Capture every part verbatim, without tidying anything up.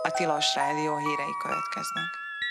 A Tilos Rádió hírei következnek.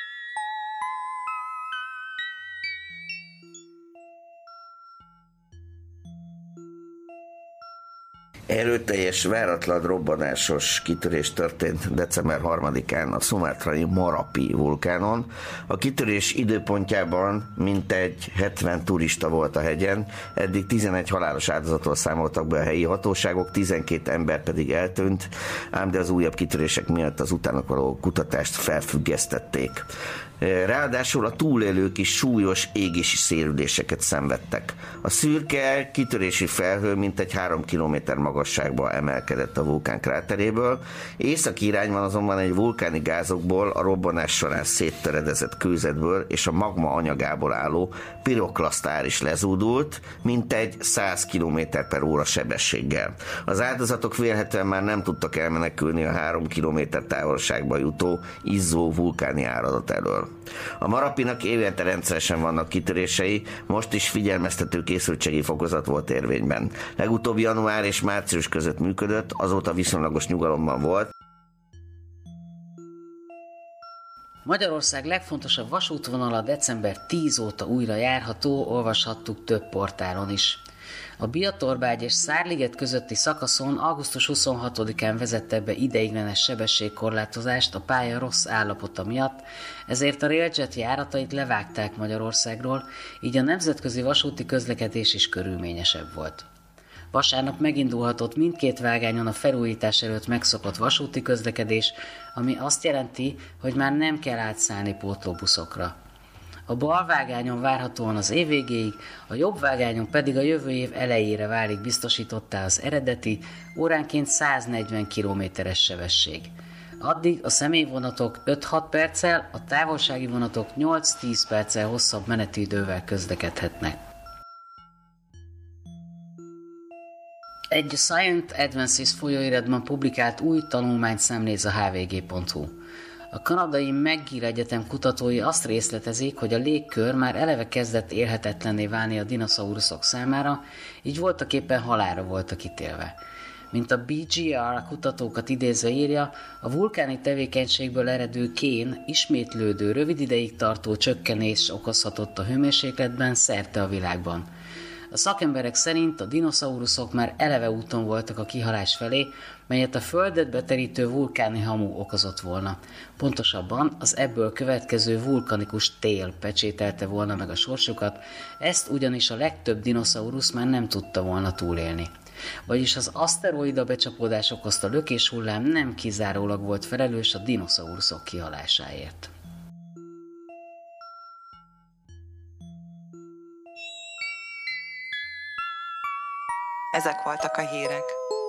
Erőteljes, váratlan robbanásos kitörés történt december harmadikán a szumátrai Marapi vulkánon. A kitörés időpontjában mintegy hetven turista volt a hegyen, eddig tizenegy halálos áldozattól számoltak be a helyi hatóságok, tizenkét ember pedig eltűnt, ám de az újabb kitörések miatt az utánok való kutatást felfüggesztették. Ráadásul a túlélők is súlyos égési sérüléseket szenvedtek. A szürke kitörési felhő mintegy három kilométer magasságba emelkedett a vulkán kráteréből. Északi irányban azonban egy vulkáni gázokból, a robbanás során széttöredezett kőzetből és a magma anyagából álló piroklasztár is lezúdult, mintegy száz kilométer per óra sebességgel. Az áldozatok vélhetően már nem tudtak elmenekülni a három kilométer távolságba jutó izzó vulkáni áradat elől. A Marapinak évente rendszeresen vannak kitörései, most is figyelmeztető készültségi fokozat volt érvényben. Legutóbb január és március között működött, azóta viszonylagos nyugalomban volt. Magyarország legfontosabb vasútvonala december tízedike óta újra járható, olvashattuk több portálon is. A Biatorbágy és Szárliget közötti szakaszon augusztus huszonhatodikán vezette be ideiglenes sebességkorlátozást a pálya rossz állapota miatt, ezért a Railjet járatait levágták Magyarországról, így a nemzetközi vasúti közlekedés is körülményesebb volt. Vasárnap megindulhatott mindkét vágányon a felújítás előtt megszokott vasúti közlekedés, ami azt jelenti, hogy már nem kell átszállni pótlóbuszokra. A bal vágányon várhatóan az év végéig, a jobb vágányon pedig a jövő év elejére válik biztosítottá az eredeti, óránként száznegyven kilométeres sebesség. Addig a személyvonatok öt-hat perccel, a távolsági vonatok nyolc-tíz perccel hosszabb menetidővel közlekedhetnek. Egy Science Advances folyóiratban publikált új tanulmányt szemléz a há vé gé pont hú. A kanadai McGill Egyetem kutatói azt részletezik, hogy a légkör már eleve kezdett élhetetlenné válni a dinoszauruszok számára, így voltaképpen halálra voltak ítélve. Mint a bé gé er kutatókat idézve írja, a vulkáni tevékenységből eredő kén ismétlődő, rövid ideig tartó csökkenés okozhatott a hőmérsékletben szerte a világban. A szakemberek szerint a dinoszauruszok már eleve úton voltak a kihalás felé, melyet a földet beterítő vulkáni hamu okozott volna. Pontosabban az ebből következő vulkanikus tél pecsételte volna meg a sorsukat, ezt ugyanis a legtöbb dinoszaurusz már nem tudta volna túlélni. Vagyis az aszteroida becsapódás okozta lökéshullám nem kizárólag volt felelős a dinoszauruszok kihalásáért. Ezek voltak a hírek.